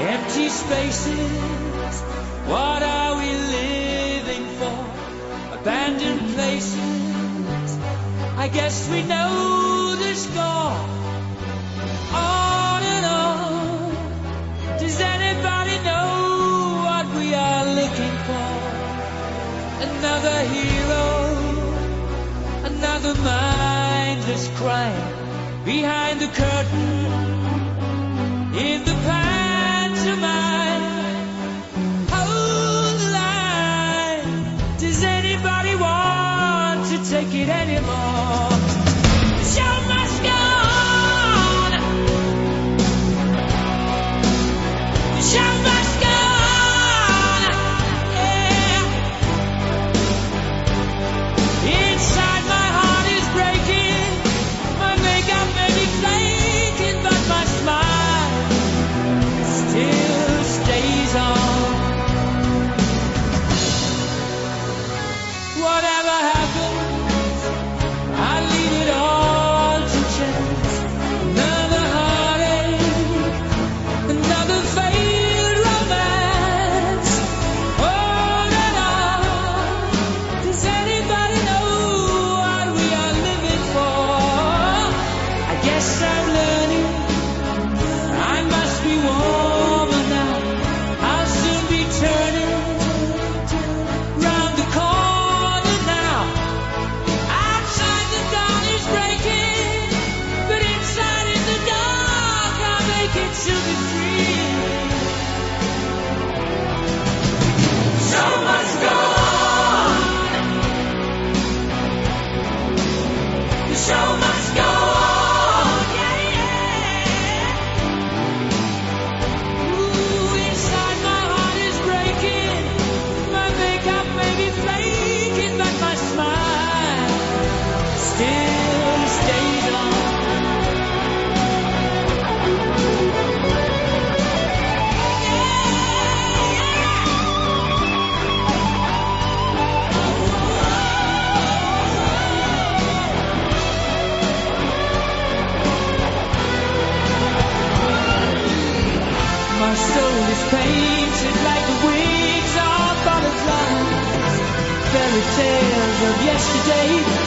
Empty spaces, what are we living for? Abandoned places, I guess we know the score. On and on, does anybody know what we are looking for? Another hero, another mindless crime, behind the curtain, in the pantomime. Hold the line, does anybody want to take it anymore? The show must go on. The show must go on. Yeah. Inside my heart is breaking, my makeup may be flaking, but my smile still stays on. Whatever happens, I leave it all to chance. Another heartache, another failed romance. On and on, does anybody know what we are living for? I guess I'm learning, I must be warmer now. I'll soon be turning round the corner now. Outside the dawn is breaking, but inside in the dark I'll make it to be free. So must go on. The show must go on. Yeah, yeah. Ooh, inside my heart is breaking, my makeup may be flaking, but my smile still stays on. My soul is painted like the wings of butterflies, fairy tales of yesterday.